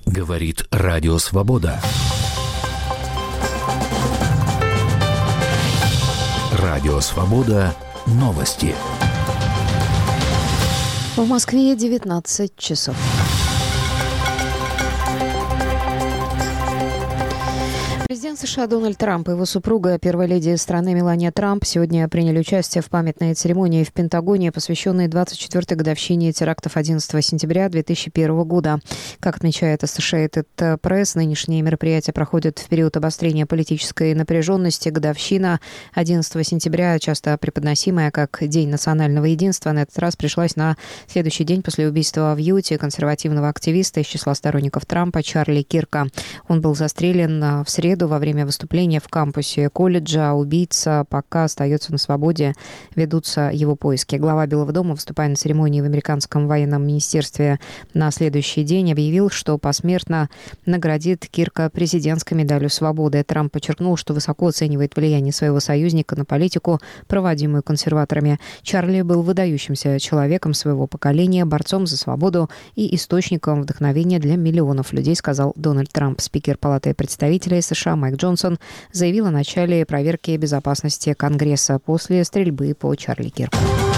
Говорит Радио Свобода. Радио Свобода. Новости. В Москве 19 часов. Президент США Дональд Трамп и его супруга, первая леди страны Мелания Трамп, сегодня приняли участие в памятной церемонии в Пентагоне, посвященной 24-й годовщине терактов 11 сентября 2001 года. Как отмечает Associated Press, нынешние мероприятия проходят в период обострения политической напряженности. Годовщина 11 сентября, часто преподносимая как День национального единства, на этот раз пришлась на следующий день после убийства в Юте консервативного активиста из числа сторонников Трампа Чарли Кирка. Он был застрелен в среду во время выступления в кампусе колледжа. Убийца пока остается на свободе, ведутся его поиски. Глава Белого дома, выступая на церемонии в американском военном министерстве на следующий день, объявил, что посмертно наградит Кирка президентской медалью свободы. Трамп подчеркнул, что высоко оценивает влияние своего союзника на политику, проводимую консерваторами. Чарли был выдающимся человеком своего поколения, борцом за свободу и источником вдохновения для миллионов людей, сказал Дональд Трамп. Спикер Палаты представителей США Майк Джонсон заявил о начале проверки безопасности Конгресса после стрельбы по Чарли Кирку.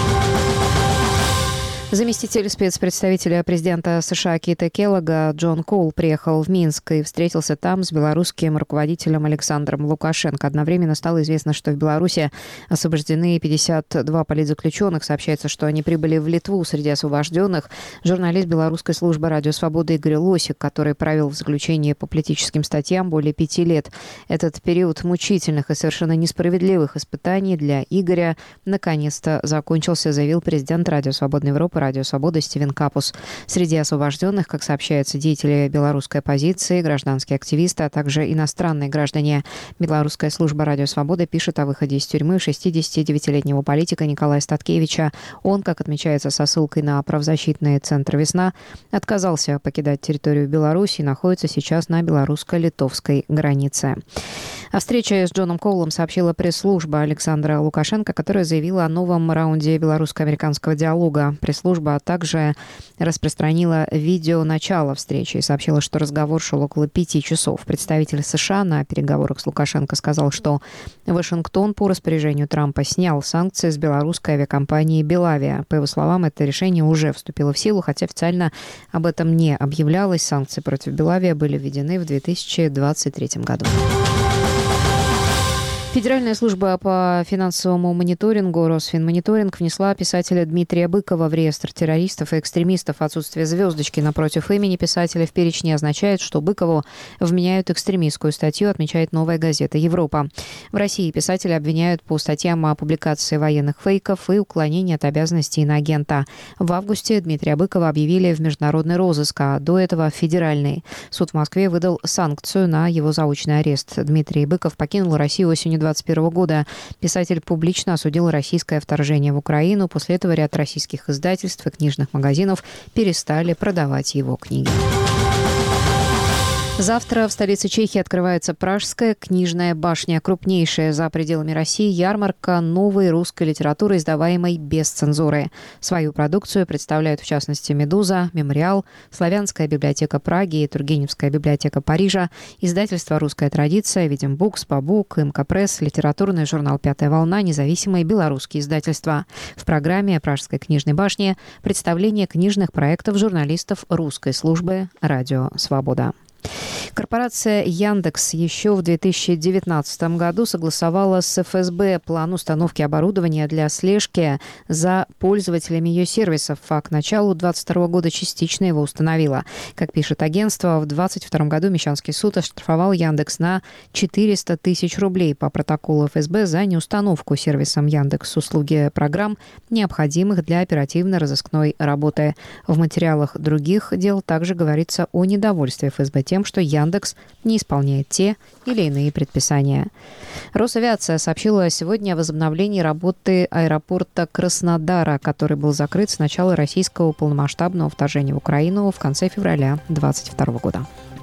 Заместитель спецпредставителя президента США Кита Келлога Джон Коул приехал в Минск и встретился там с белорусским руководителем Александром Лукашенко. Одновременно стало известно, что в Беларуси освобождены 52 политзаключенных. Сообщается, что они прибыли в Литву. Среди освобожденных журналист белорусской службы «Радио Свобода» Игорь Лосик, который провел в заключении по политическим статьям более 5 лет. Этот период мучительных и совершенно несправедливых испытаний для Игоря наконец-то закончился, заявил президент «Радио Свободной Европы» «Радио Свобода» Стивен Капус. Среди освобожденных, как сообщается, деятели белорусской оппозиции, гражданские активисты, а также иностранные граждане. Белорусская служба «Радио Свобода» пишет о выходе из тюрьмы 69-летнего политика Николая Статкевича. Он, как отмечается со ссылкой на правозащитный центр «Весна», отказался покидать территорию Беларуси и находится сейчас на белорусско-литовской границе. О встрече с Джоном Коулом сообщила пресс-служба Александра Лукашенко, которая заявила о новом раунде белорусско-американского диалога. Пресс-служба также распространила видео начала встречи и сообщила, что разговор шел около 5 часов. Представитель США на переговорах с Лукашенко сказал, что Вашингтон по распоряжению Трампа снял санкции с белорусской авиакомпании «Белавия». По его словам, это решение уже вступило в силу, хотя официально об этом не объявлялось. Санкции против «Белавия» были введены в 2023 году. Федеральная служба по финансовому мониторингу Росфинмониторинг внесла писателя Дмитрия Быкова в реестр террористов и экстремистов. Отсутствие звездочки напротив имени писателя в перечне означает, что Быкову вменяют экстремистскую статью, отмечает «Новая газета Европа». В России писателя обвиняют по статьям о публикации военных фейков и уклонении от обязанностей иноагента. В августе Дмитрия Быкова объявили в международный розыск, а до этого в федеральный. Суд в Москве выдал санкцию на его заочный арест. Дмитрий Быков покинул Россию осенью 2021 года. Писатель публично осудил российское вторжение в Украину. После этого ряд российских издательств и книжных магазинов перестали продавать его книги. Завтра в столице Чехии открывается Пражская книжная башня, крупнейшая за пределами России ярмарка новой русской литературы, издаваемой без цензуры. Свою продукцию представляют в частности «Медуза», «Мемориал», Славянская библиотека Праги и Тургеневская библиотека Парижа, издательство «Русская традиция», «Видимбукс», «Бабук», «МК-пресс», литературный журнал «Пятая волна», независимые белорусские издательства. В программе Пражской книжной башни представление книжных проектов журналистов русской службы «Радио Свобода». Корпорация «Яндекс» еще в 2019 году согласовала с ФСБ план установки оборудования для слежки за пользователями ее сервисов, а к началу 2022 года частично его установила. Как пишет агентство, в 2022 году Мещанский суд оштрафовал «Яндекс» на 400 тысяч рублей по протоколу ФСБ за неустановку сервисом «Яндекс» услуги программ, необходимых для оперативно-розыскной работы. В материалах других дел также говорится о недовольстве ФСБ тем, что Яндекс не исполняет те или иные предписания. Росавиация сообщила сегодня о возобновлении работы аэропорта Краснодара, который был закрыт с начала российского полномасштабного вторжения в Украину в конце февраля 2022 года.